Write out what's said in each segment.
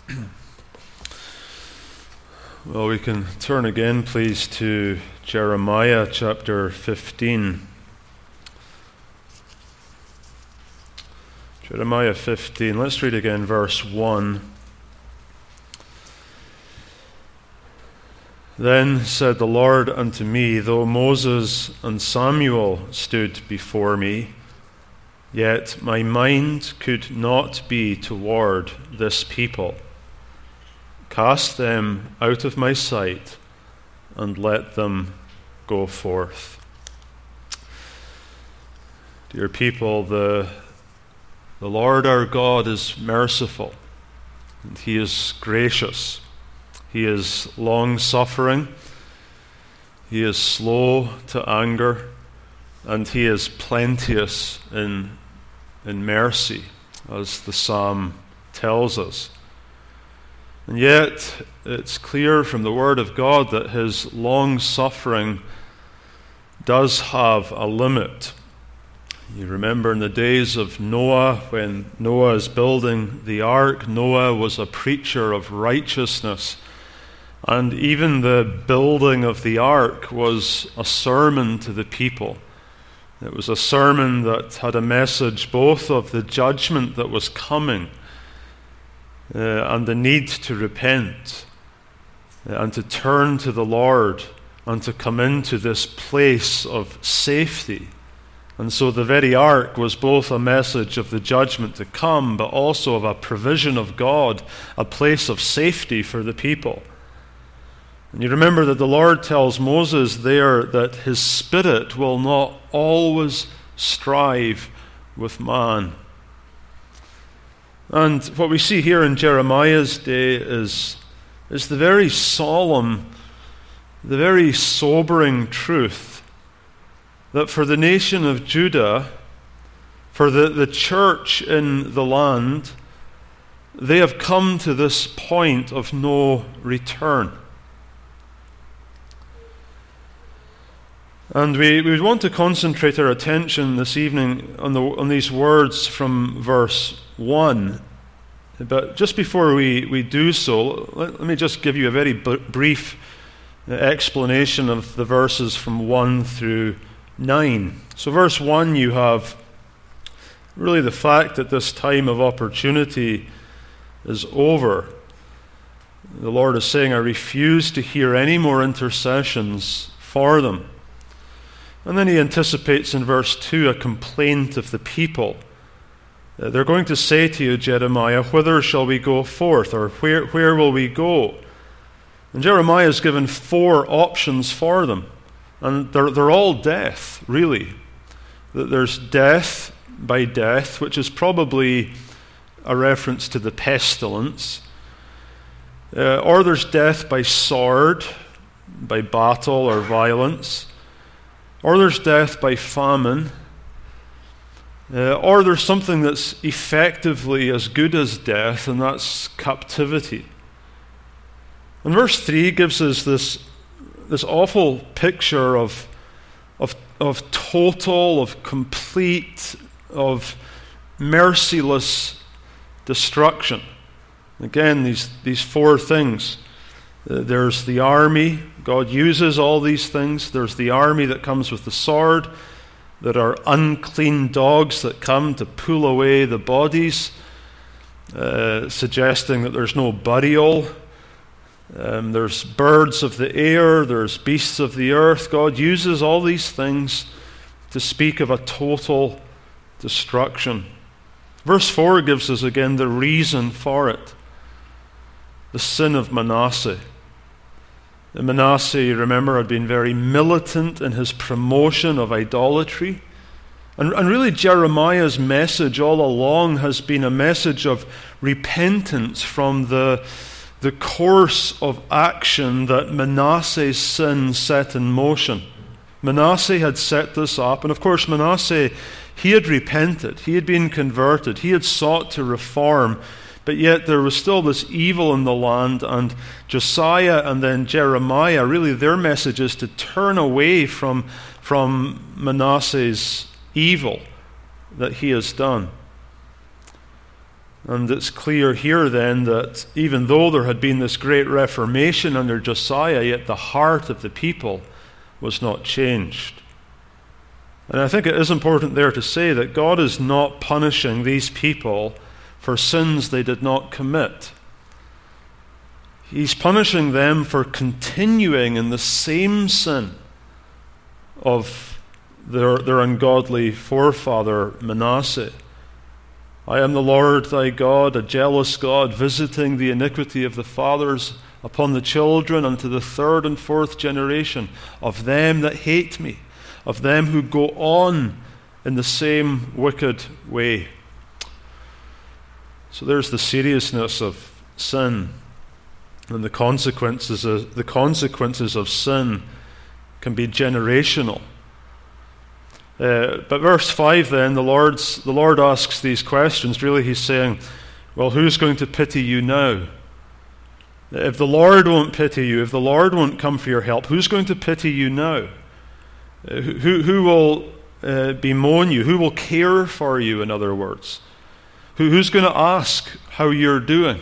Well, we can turn again, please, to Jeremiah chapter 15. Jeremiah 15. Let's read again verse 1. Then said the Lord unto me, though Moses and Samuel stood before me, yet my mind could not be toward this people. Cast them out of my sight, and let them go forth. Dear people, the Lord our God is merciful, and He is gracious. He is long-suffering. He is slow to anger, and He is plenteous in mercy, as the psalm tells us. And yet, it's clear from the Word of God that His long-suffering does have a limit. You remember in the days of Noah, when Noah is building the ark, Noah was a preacher of righteousness. And even the building of the ark was a sermon to the people. It was a sermon that had a message both of the judgment that was coming, and the need to repent and to turn to the Lord and to come into this place of safety. And so the very ark was both a message of the judgment to come, but also of a provision of God, a place of safety for the people. And you remember that the Lord tells Moses there that His Spirit will not always strive with man. And what we see here in Jeremiah's day is the very solemn, the very sobering truth that for the nation of Judah, for the church in the land, they have come to this point of no return. And we would want to concentrate our attention this evening on these words from verse 1. But just before we do so, let me just give you a very brief explanation of the verses from 1 through 9. So verse 1, you have really the fact that this time of opportunity is over. The Lord is saying, I refuse to hear any more intercessions for them. And then He anticipates in verse 2 a complaint of the people. They're going to say to you, Jeremiah, whither shall we go forth? Or where will we go? And Jeremiah is given 4 options for them. And they're all death, really. There's death by death, which is probably a reference to the pestilence. Or there's death by sword, by battle or violence. Or there's death by famine. Or there's something that's effectively as good as death, and that's captivity. And verse 3 gives us this awful picture of total, of complete, of merciless destruction. Again, these 4 things. There's the army. God uses all these things. There's the army that comes with the sword. There are unclean dogs that come to pull away the bodies, suggesting that there's no burial. There's birds of the air. There's beasts of the earth. God uses all these things to speak of a total destruction. Verse 4 gives us again the reason for it. The sin of Manasseh. Manasseh, you remember, had been very militant in his promotion of idolatry. And really Jeremiah's message all along has been a message of repentance from the course of action that Manasseh's sin set in motion. Manasseh had set this up, and of course Manasseh, he had repented, he had been converted, he had sought to reform, but yet there was still this evil in the land, and Josiah and then Jeremiah, really their message is to turn away from Manasseh's evil that he has done. And it's clear here then that even though there had been this great reformation under Josiah, yet the heart of the people was not changed. And I think it is important there to say that God is not punishing these people for sins they did not commit. He's punishing them for continuing in the same sin of their ungodly forefather Manasseh. I am the Lord thy God, a jealous God, visiting the iniquity of the fathers upon the children unto the third and fourth generation of them that hate me, of them who go on in the same wicked way. So there's the seriousness of sin, and the consequences of sin can be generational. But verse 5 then, the Lord asks these questions. Really, he's saying, well, who's going to pity you now? If the Lord won't pity you, if the Lord won't come for your help, who's going to pity you now? Who will bemoan you? Who will care for you, in other words? Who's going to ask how you're doing?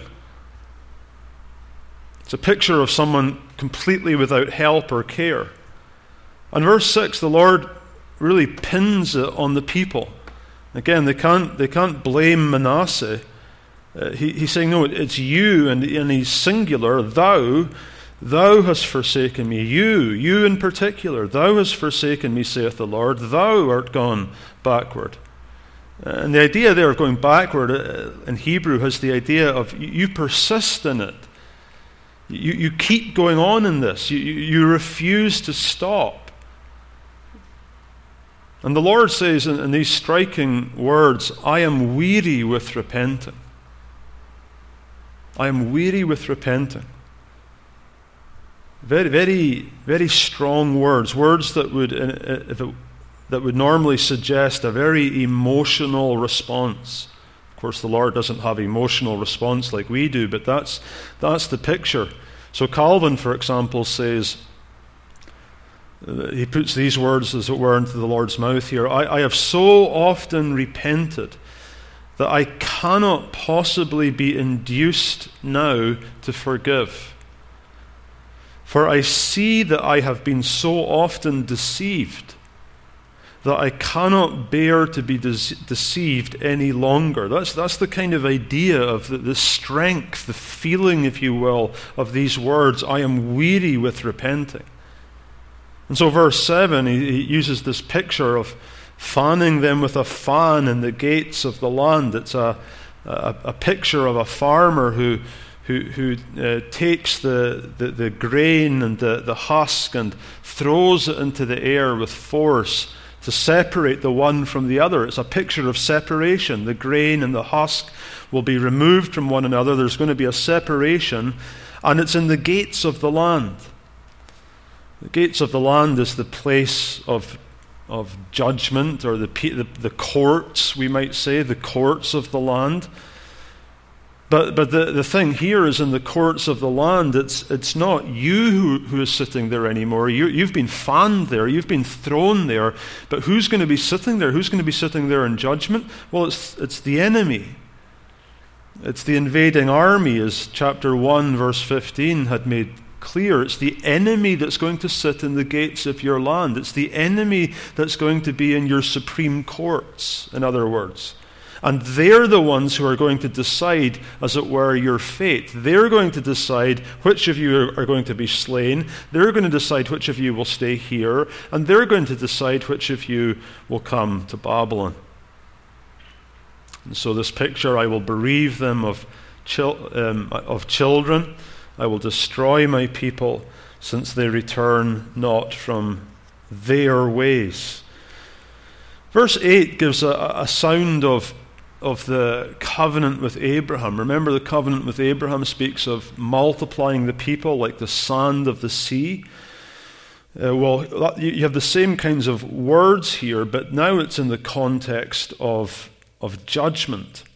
It's a picture of someone completely without help or care. And verse 6, the Lord really pins it on the people. Again, they can't blame Manasseh. He's saying, no, it's you, and he's singular. Thou hast forsaken me. You in particular. Thou hast forsaken me, saith the Lord. Thou art gone backward. And the idea there of going backward in Hebrew has the idea of you persist in it. You keep going on in this. You refuse to stop. And the Lord says in these striking words, I am weary with repenting. I am weary with repenting. Very, very, very strong words that would normally suggest a very emotional response. Of course, the Lord doesn't have emotional response like we do, but that's the picture. So Calvin, for example, says, he puts these words, as it were, into the Lord's mouth here. I have so often repented that I cannot possibly be induced now to forgive. For I see that I have been so often deceived that I cannot bear to be deceived any longer. That's the kind of idea of the strength, the feeling, if you will, of these words. I am weary with repenting. And so verse 7, he uses this picture of fanning them with a fan in the gates of the land. It's a picture of a farmer who takes the grain and the husk and throws it into the air with force to separate the one from the other. It's a picture of separation. The grain and the husk will be removed from one another. There's going to be a separation, and it's in the gates of the land. The gates of the land is the place of judgment, or the courts, we might say, the courts of the land. But the thing here is, in the courts of the land, it's not you who is sitting there anymore. You've been fanned there, you've been thrown there. But who's going to be sitting there? Who's going to be sitting there in judgment? Well, it's the enemy. It's the invading army, as chapter 1, verse 15 had made clear. It's the enemy that's going to sit in the gates of your land. It's the enemy that's going to be in your supreme courts, in other words. And they're the ones who are going to decide, as it were, your fate. They're going to decide which of you are going to be slain. They're going to decide which of you will stay here. And they're going to decide which of you will come to Babylon. And so this picture, I will bereave them of children. I will destroy my people, since they return not from their ways. Verse 8 gives a sound of the covenant with Abraham. Remember, the covenant with Abraham speaks of multiplying the people like the sand of the sea. You have the same kinds of words here, but now it's in the context of judgment.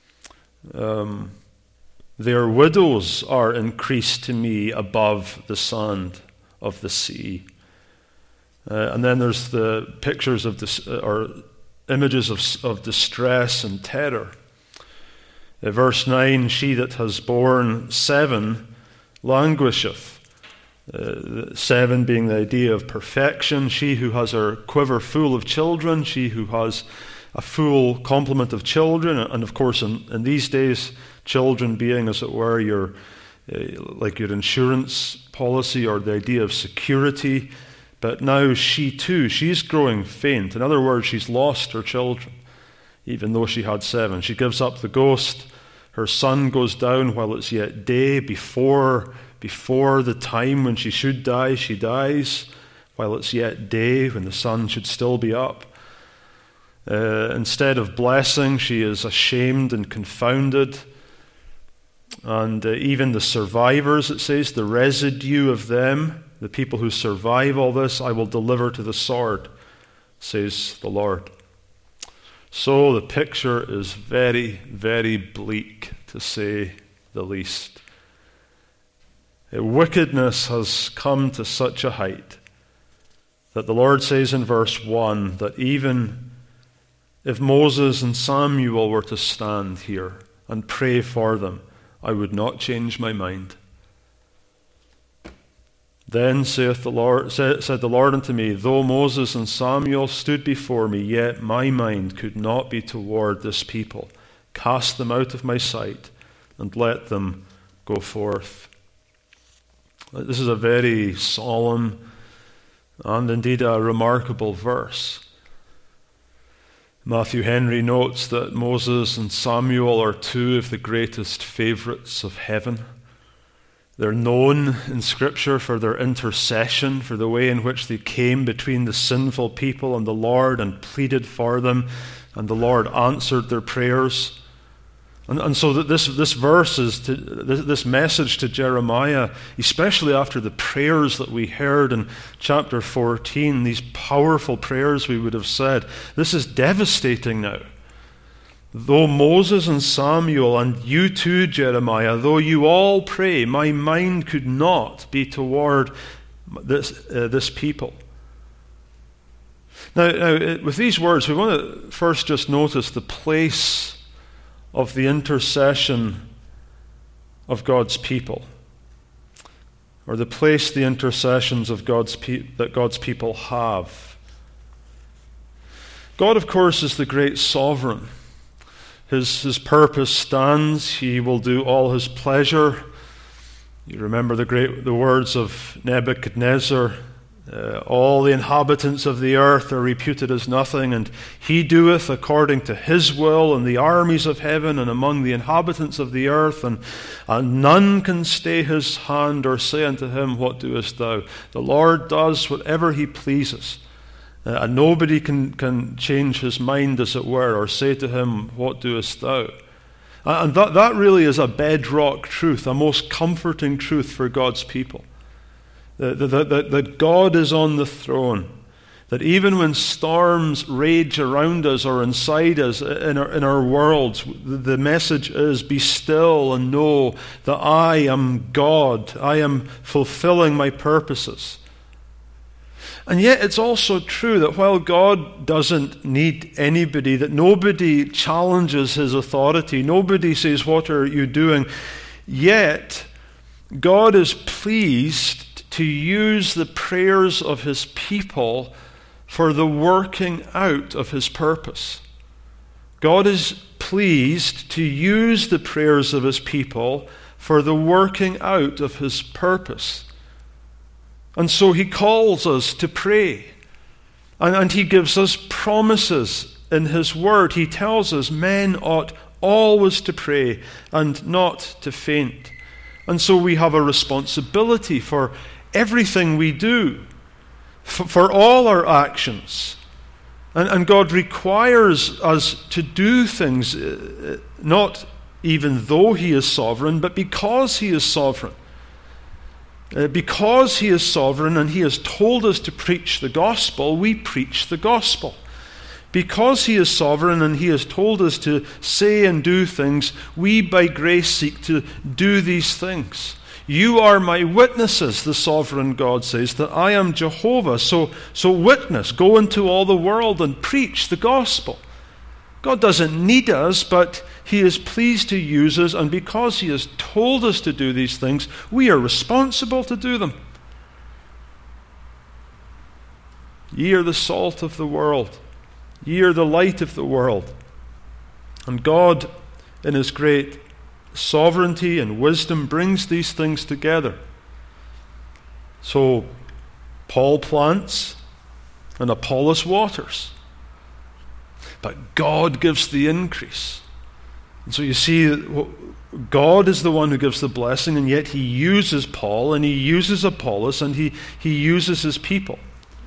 Their widows are increased to me above the sand of the sea. And then there's the pictures of or images of distress and terror. Verse 9, she that has borne 7 languisheth. 7 being the idea of perfection. She who has her quiver full of children, she who has a full complement of children, and of course in these days, children being, as it were, your like your insurance policy or the idea of security. But now she too, she's growing faint. In other words, she's lost her children, even though she had 7. She gives up the ghost. Her sun goes down while it's yet day. Before the time when she should die, she dies. While it's yet day, when the sun should still be up. Instead of blessing, she is ashamed and confounded. And even the survivors, it says, the residue of them, the people who survive all this, I will deliver to the sword, says the Lord. So the picture is very, very bleak, to say the least. Wickedness has come to such a height that the Lord says in verse 1 that even if Moses and Samuel were to stand here and pray for them, I would not change my mind. Then said the Lord unto me, though Moses and Samuel stood before me, yet my mind could not be toward this people. Cast them out of my sight, and let them go forth. This is a very solemn and indeed a remarkable verse. Matthew Henry notes that Moses and Samuel are 2 of the greatest favorites of heaven. They're known in Scripture for their intercession, for the way in which they came between the sinful people and the Lord and pleaded for them, and the Lord answered their prayers. And so that this verse is this message to Jeremiah, especially after the prayers that we heard in chapter 14, these powerful prayers we would have said, this is devastating now. Though Moses and Samuel and you too, Jeremiah, though you all pray, my mind could not be toward this people. Now, with these words, we want to first just notice the place of the intercession of God's people, or the place the intercessions of that God's people have. God, of course, is the great sovereign. His purpose stands. He will do all his pleasure. You remember the words of Nebuchadnezzar. All the inhabitants of the earth are reputed as nothing, and he doeth according to his will in the armies of heaven and among the inhabitants of the earth, and none can stay his hand or say unto him, what doest thou? The Lord does whatever he pleases. And nobody can change his mind, as it were, or say to him, what doest thou? And that really is a bedrock truth, a most comforting truth for God's people. That God is on the throne. That even when storms rage around us or inside us in our worlds, the message is, be still and know that I am God. I am fulfilling my purposes. And yet it's also true that while God doesn't need anybody, that nobody challenges his authority, nobody says, what are you doing? Yet God is pleased to use the prayers of his people for the working out of his purpose. God is pleased to use the prayers of his people for the working out of his purpose. And so he calls us to pray. And he gives us promises in his word. He tells us men ought always to pray and not to faint. And so we have a responsibility for everything we do, for all our actions. And God requires us to do things, not even though he is sovereign, but because he is sovereign. Because he is sovereign and he has told us to preach the gospel, we preach the gospel. Because he is sovereign and he has told us to say and do things, we by grace seek to do these things. You are my witnesses, the sovereign God says, that I am Jehovah. So witness, go into all the world and preach the gospel. God doesn't need us, but He is pleased to use us, and because He has told us to do these things, we are responsible to do them. Ye are the salt of the world. Ye are the light of the world. And God, in His great sovereignty and wisdom, brings these things together. So, Paul plants and Apollos waters. But God gives the increase. And so you see, God is the one who gives the blessing, and yet He uses Paul, and He uses Apollos, and He uses His people.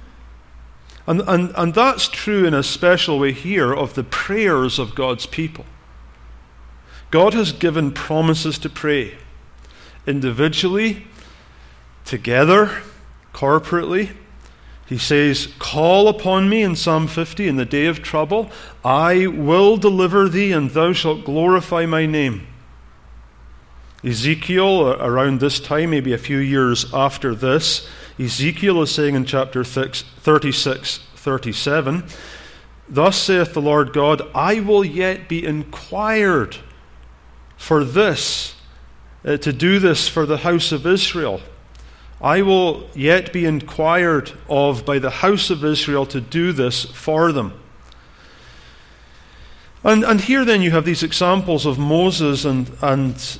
And that's true in a special way here of the prayers of God's people. God has given promises to pray individually, together, corporately. He says, call upon me in Psalm 50 in the day of trouble. I will deliver thee, and thou shalt glorify my name. Ezekiel, around this time, maybe a few years after this, Ezekiel is saying in chapter 36:37, thus saith the Lord God, I will yet be inquired for this, to do this for the house of Israel. I will yet be inquired of by the house of Israel to do this for them. And here then you have these examples of Moses and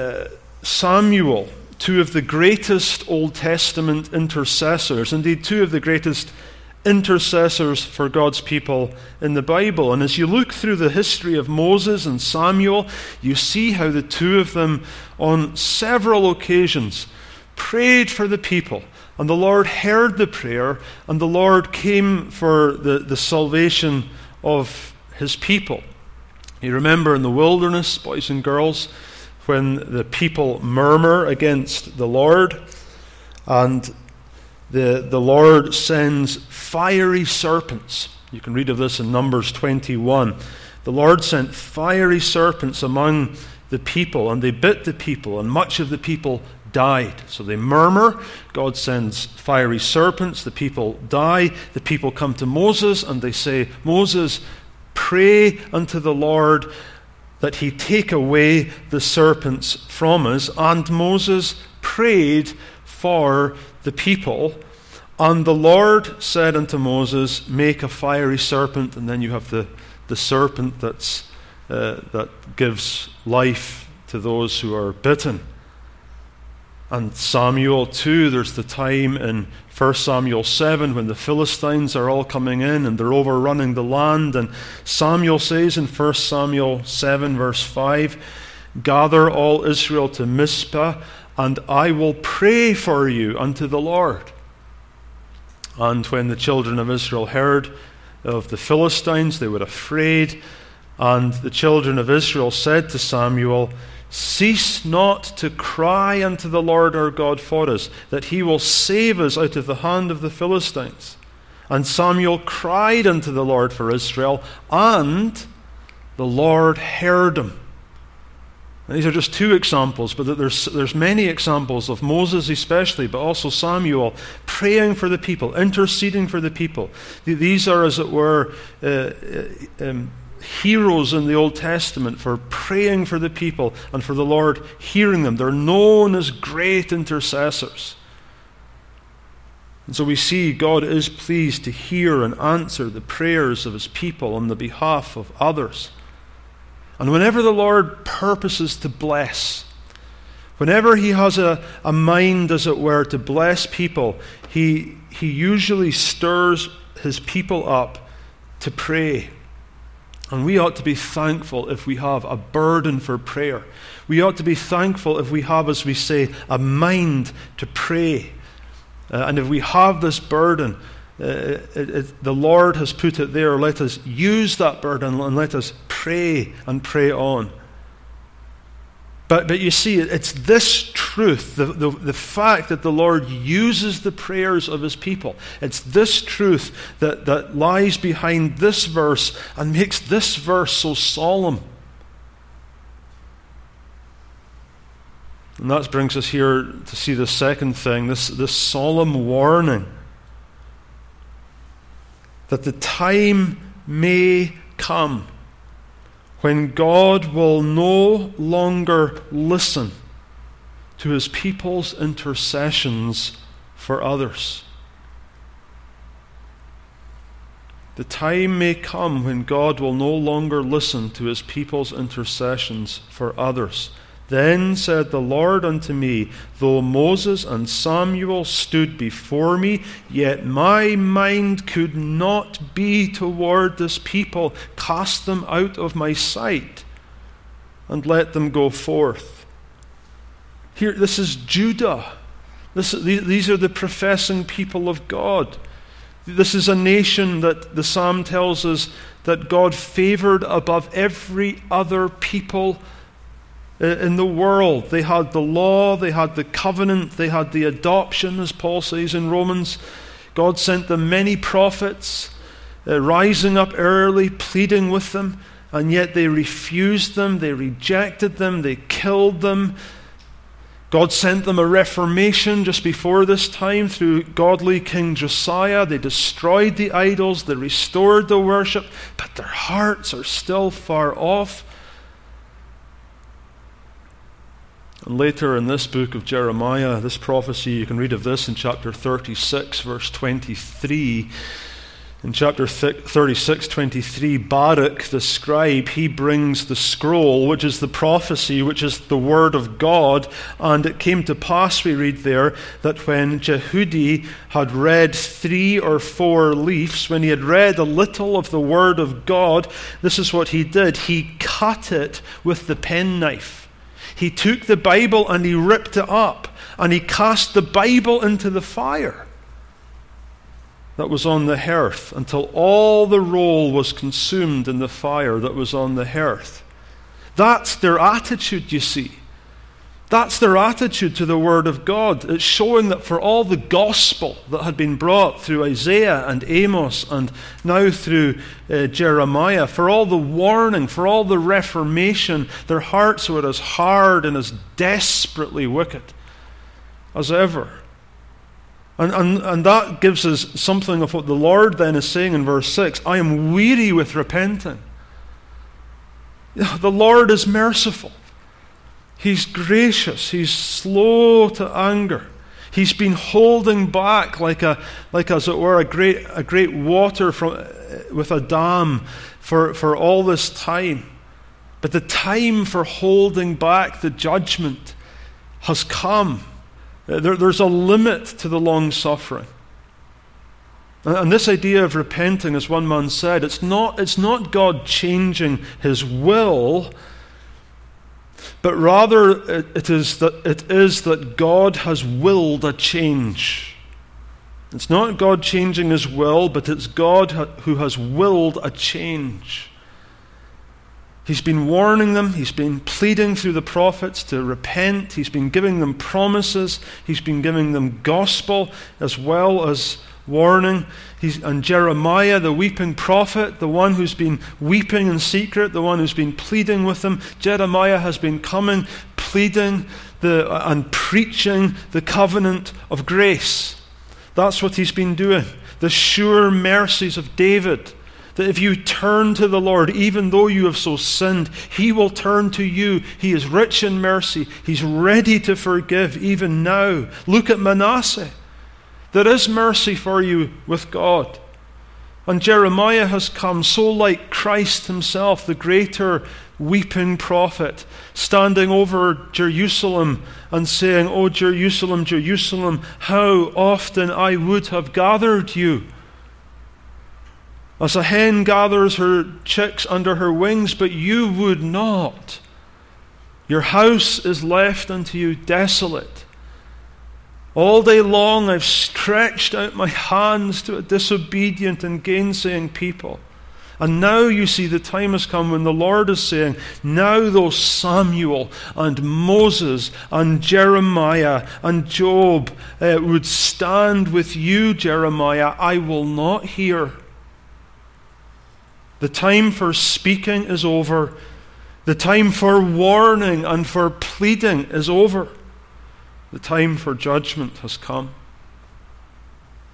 Samuel, two of the greatest Old Testament intercessors, indeed two of the greatest intercessors for God's people in the Bible. And as you look through the history of Moses and Samuel, you see how the two of them on several occasions prayed for the people, and the Lord heard the prayer, and the Lord came for the salvation of His people. You remember in the wilderness, boys and girls, when the people murmur against the Lord, and the Lord sends fiery serpents. You can read of this in Numbers 21. The Lord sent fiery serpents among the people, and they bit the people, and much of the people died. So they murmur, God sends fiery serpents, the people die, the people come to Moses, and they say, Moses, pray unto the Lord that He take away the serpents from us. And Moses prayed for the people, and the Lord said unto Moses, make a fiery serpent. And then you have the serpent that gives life to those who are bitten. And Samuel too, there's the time in 1 Samuel 7 when the Philistines are all coming in and they're overrunning the land. And Samuel says in 1 Samuel 7 verse 5, gather all Israel to Mizpah, and I will pray for you unto the Lord. And when the children of Israel heard of the Philistines, they were afraid. And the children of Israel said to Samuel, cease not to cry unto the Lord our God for us, that He will save us out of the hand of the Philistines. And Samuel cried unto the Lord for Israel, and the Lord heard him. And these are just two examples, but there's many examples of Moses especially, but also Samuel praying for the people, interceding for the people. These are, as it were, heroes in the Old Testament for praying for the people and for the Lord hearing them. They're known as great intercessors. And so we see God is pleased to hear and answer the prayers of His people on the behalf of others. And whenever the Lord purposes to bless, whenever He has a mind, as it were, to bless people, He usually stirs His people up to pray. And we ought to be thankful if we have a burden for prayer. We ought to be thankful if we have, as we say, a mind to pray. And if we have this burden, the Lord has put it there. Let us use that burden and let us pray and pray on. But you see, it's this truth, the fact that the Lord uses the prayers of His people. It's this truth that lies behind this verse and makes this verse so solemn. And that brings us here to see the second thing, this solemn warning that the time may come when God will no longer listen to his people's intercessions for others. The time may come when God will no longer listen to his people's intercessions for others. Then said the Lord unto me, though Moses and Samuel stood before me, yet my mind could not be toward this people. Cast them out of my sight, and let them go forth. Here, this is Judah. These are the professing people of God. This is a nation that the psalm tells us that God favored above every other people in the world. They had the law, they had the covenant, they had the adoption, as Paul says in Romans. God sent them many prophets, rising up early, pleading with them, and yet they refused them, they rejected them, they killed them. God sent them a reformation just before this time through godly King Josiah. They destroyed the idols, they restored the worship, but their hearts are still far off. And later in this book of Jeremiah, this prophecy, you can read of this in chapter 36, verse 23. In chapter 36, 23, Baruch, the scribe, he brings the scroll, which is the prophecy, which is the word of God. And it came to pass, we read there, that when Jehudi had read 3 or 4 leaves, when he had read a little of the word of God, this is what he did. He cut it with the penknife. He took the Bible and he ripped it up, and he cast the Bible into the fire that was on the hearth, until all the roll was consumed in the fire that was on the hearth. That's their attitude, you see. That's their attitude to the Word of God. It's showing that for all the gospel that had been brought through Isaiah and Amos and now through Jeremiah, for all the warning, for all the reformation, their hearts were as hard and as desperately wicked as ever. And that gives us something of what the Lord then is saying in verse 6. I am weary with repenting. The Lord is merciful. He's gracious. He's slow to anger. He's been holding back like as it were, a great water with a dam for all this time. But the time for holding back the judgment has come. There's a limit to the long suffering. And this idea of repenting, as one man said, it's not God changing his will, but rather it is that God has willed a change. It's not God changing his will, but it's God who has willed a change. He's been warning them. He's been pleading through the prophets to repent. He's been giving them promises. He's been giving them gospel as well as warning. And Jeremiah, the weeping prophet, the one who's been weeping in secret, the one who's been pleading with them, Jeremiah has been coming, pleading and preaching the covenant of grace. That's what he's been doing. The sure mercies of David. That if you turn to the Lord, even though you have so sinned, he will turn to you. He is rich in mercy. He's ready to forgive even now. Look at Manasseh. There is mercy for you with God. And Jeremiah has come so like Christ himself, the greater weeping prophet, standing over Jerusalem and saying, "O Jerusalem, Jerusalem, how often I would have gathered you. As a hen gathers her chicks under her wings, but you would not. Your house is left unto you desolate. All day long I've stretched out my hands to a disobedient and gainsaying people. And now you see the time has come when the Lord is saying, now though Samuel and Moses and Jeremiah and Job would stand with you, Jeremiah, I will not hear. The time for speaking is over. The time for warning and for pleading is over. The time for judgment has come.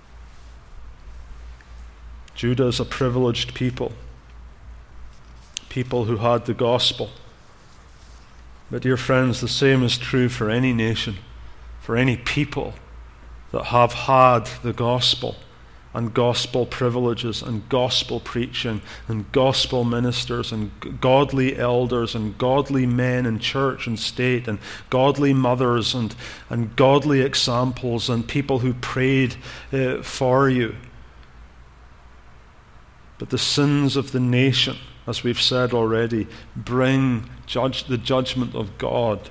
Judah is a privileged people people who had the gospel. But dear friends, the same is true for any nation, for any people that have had the gospel and gospel privileges and gospel preaching and gospel ministers and godly elders and godly men in church and state and godly mothers and godly examples and people who prayed for you. But the sins of the nation, as we've said already, bring the judgment of God.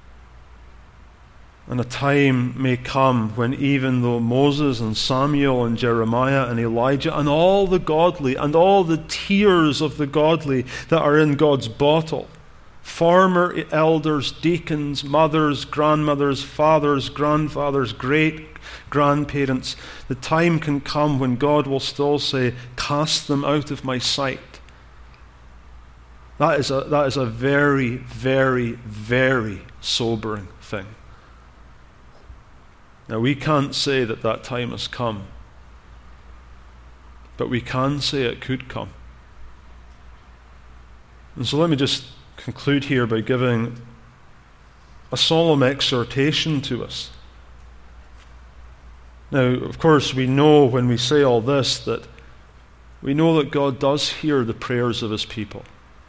And a time may come when even though Moses and Samuel and Jeremiah and Elijah and all the godly and all the tiers of the godly that are in God's bottle, former elders, deacons, mothers, grandmothers, fathers, grandfathers, great-grandparents, the time can come when God will still say, "Cast them out of my sight." That is a very, very, very sobering thing. Now, we can't say that time has come, but we can say it could come. And so let me just conclude here by giving a solemn exhortation to us. Now, of course, we know when we say all this that we know that God does hear the prayers of his people.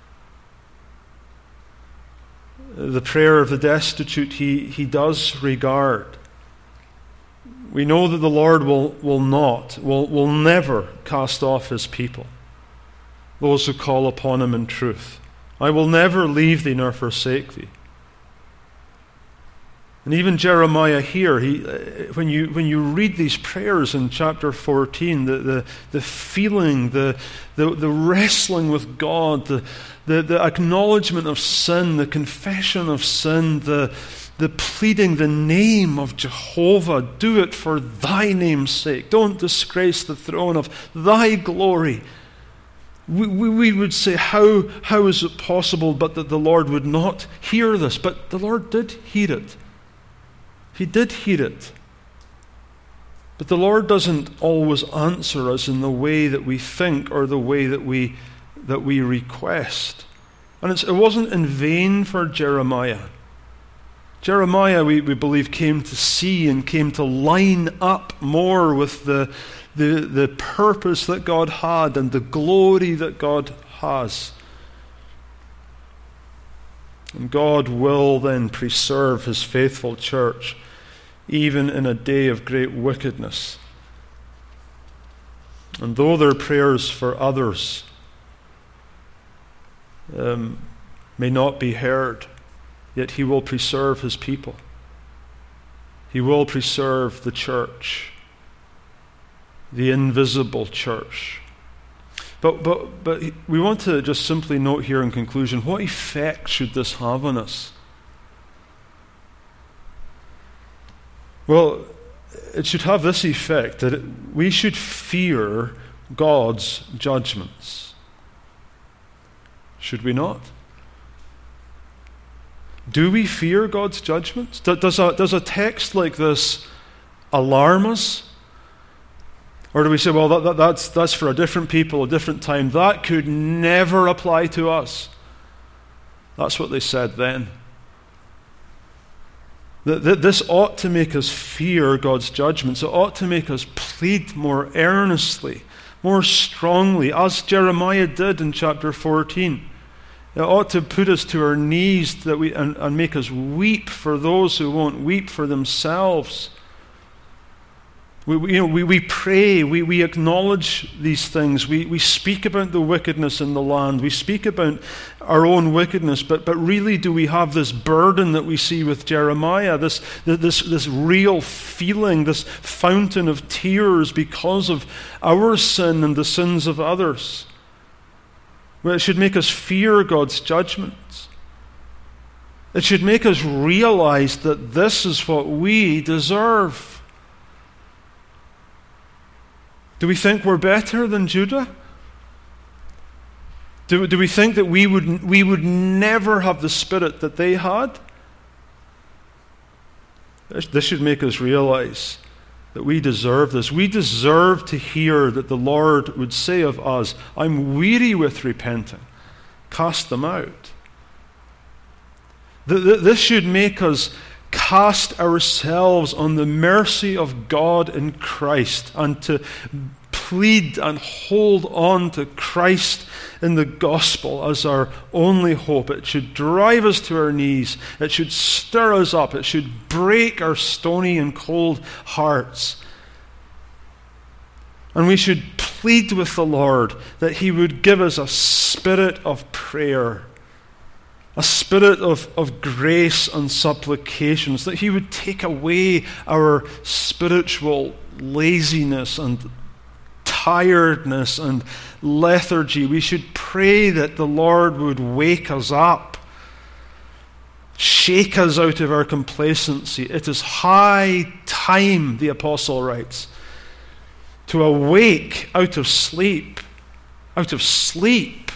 The prayer of the destitute he does regard. We know that the Lord will never cast off his people, those who call upon him in truth. "I will never leave thee nor forsake thee." And even Jeremiah here, when you read these prayers in chapter 14, the feeling, the wrestling with God, the acknowledgement of sin, the confession of sin, the pleading the name of Jehovah, "Do it for thy name's sake. Don't disgrace the throne of thy glory." We would say, how is it possible but that the Lord would not hear this? But the Lord did hear it. He did hear it. But the Lord doesn't always answer us in the way that we think or the way that we request. And it wasn't in vain for Jeremiah. Jeremiah, we believe, came to see and came to line up more with the purpose that God had and the glory that God has. And God will then preserve his faithful church, even in a day of great wickedness. And though their prayers for others may not be heard, yet he will preserve his people. He will preserve the church, the invisible church. But we want to just simply note here in conclusion, what effect should this have on us? Well, it should have this effect, that we should fear God's judgments. Should we not? Do we fear God's judgments? Does a text like this alarm us? Or do we say, well, that's for a different people, a different time. That could never apply to us. That's what they said then. This ought to make us fear God's judgments. It ought to make us plead more earnestly, more strongly, as Jeremiah did in chapter 14. It ought to put us to our knees and make us weep for those who won't weep for themselves. We pray, we acknowledge these things, we speak about the wickedness in the land, we speak about our own wickedness, but really do we have this burden that we see with Jeremiah, this real feeling, this fountain of tears because of our sin and the sins of others? Well, it should make us fear God's judgments. It should make us realize that this is what we deserve. Do we think we're better than Judah? Do we think that we would never have the spirit that they had? This should make us realize that we deserve this. We deserve to hear that the Lord would say of us, "I'm weary with repenting. cast them out. This should make us cast ourselves on the mercy of God in Christ and to plead and hold on to Christ in the gospel as our only hope. It should drive us to our knees. It should stir us up. It should break our stony and cold hearts. And we should plead with the Lord that He would give us a spirit of prayer, a spirit of grace and supplications, that He would take away our spiritual laziness and tiredness and lethargy. We should pray that the Lord would wake us up, shake us out of our complacency. It is high time, the apostle writes, to awake out of sleep. Out of sleep.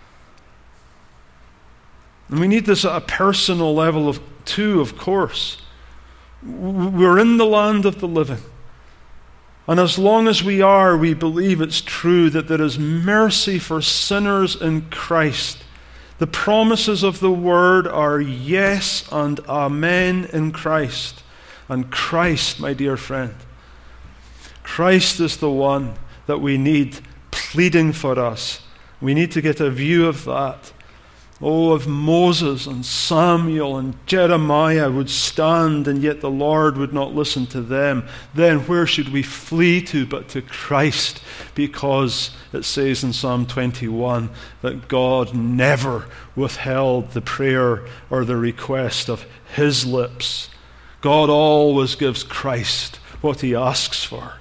And we need this at a personal level too, of course. We're in the land of the living. And as long as we are, we believe it's true that there is mercy for sinners in Christ. The promises of the Word are yes and amen in Christ. And Christ, my dear friend, Christ is the one that we need pleading for us. We need to get a view of that. Oh, if Moses and Samuel and Jeremiah would stand and yet the Lord would not listen to them, then where should we flee to but to Christ? Because it says in Psalm 21 that God never withheld the prayer or the request of His lips. God always gives Christ what He asks for.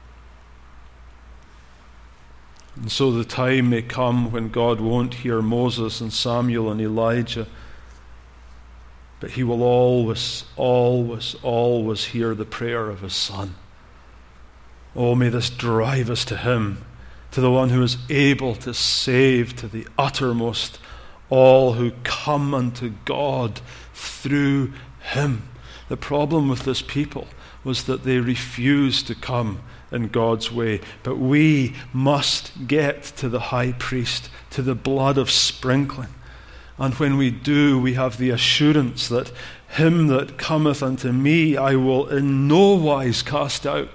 And so the time may come when God won't hear Moses and Samuel and Elijah, but He will always, always, always hear the prayer of His Son. Oh, may this drive us to Him, to the one who is able to save to the uttermost all who come unto God through Him. The problem with this people was that they refused to come in God's way. But we must get to the high priest, to the blood of sprinkling. And when we do, we have the assurance that him that cometh unto me I will in no wise cast out.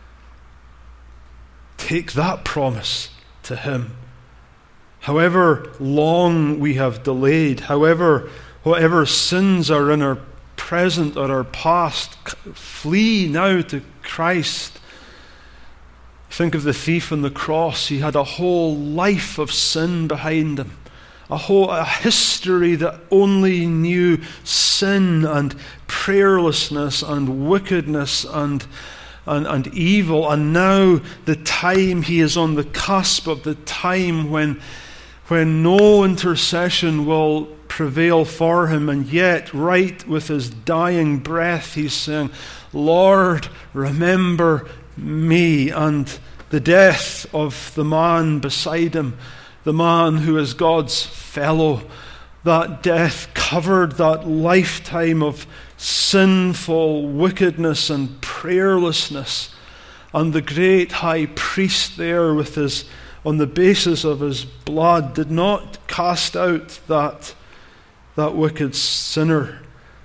Take that promise to Him. However long we have delayed, whatever sins are in our present or our past, flee now to Christ. Think of the thief on the cross. He had a whole life of sin behind him. A history that only knew sin and prayerlessness and wickedness and evil. And now the time, he is on the cusp of the time when no intercession will prevail for him, and yet right with his dying breath he's saying, Lord, remember me. And the death of the man beside him, the man who is God's fellow, that death covered that lifetime of sinful wickedness and prayerlessness. And the great high priest there with his, on the basis of his blood, did not cast out that wicked sinner.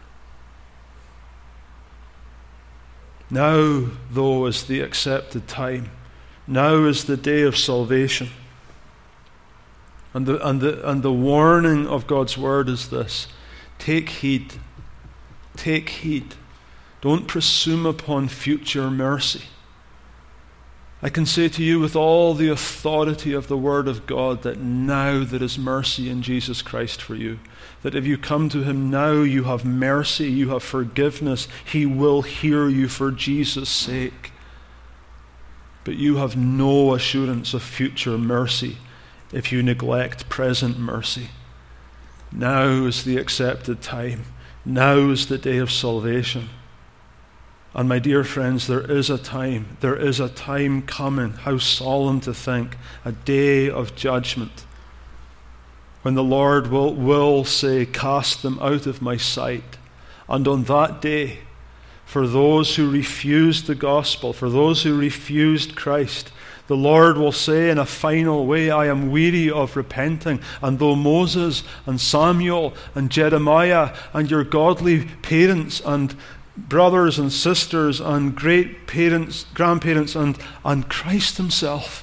Now, though, is the accepted time. Now is the day of salvation. And the warning of God's word is this: take heed. Take heed. Don't presume upon future mercy. I can say to you with all the authority of the Word of God that now there is mercy in Jesus Christ for you. That if you come to Him now, you have mercy, you have forgiveness. He will hear you for Jesus' sake. But you have no assurance of future mercy if you neglect present mercy. Now is the accepted time. Now is the day of salvation. And my dear friends, there is a time coming, how solemn to think, a day of judgment, when the Lord will say, cast them out of my sight. And on that day, for those who refused the gospel, for those who refused Christ, The Lord will say in a final way, I am weary of repenting. And though Moses and Samuel and Jeremiah and your godly parents and brothers and sisters and great parents, grandparents and Christ himself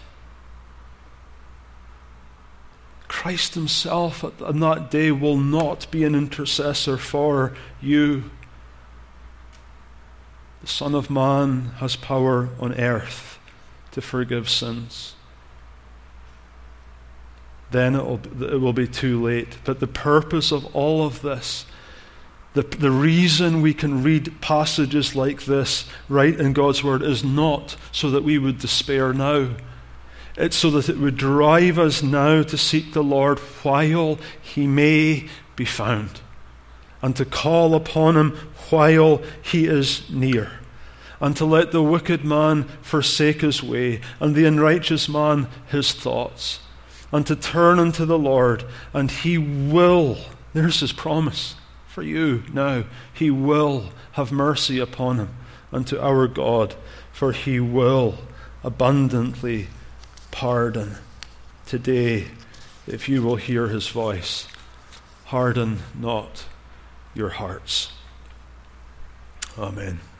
on that day will not be an intercessor for you. The Son of Man has power on earth to forgive sins. Then it will be too late. But the purpose of all of this, the reason we can read passages like this right in God's Word is not so that we would despair now. It's so that it would drive us now to seek the Lord while he may be found, and to call upon him while he is near, and to let the wicked man forsake his way, and the unrighteous man his thoughts, and to turn unto the Lord, and he will, there's his promise for you now, he will have mercy upon him, and to our God, for he will abundantly pardon. Today, if you will hear his voice, harden not your hearts. Amen.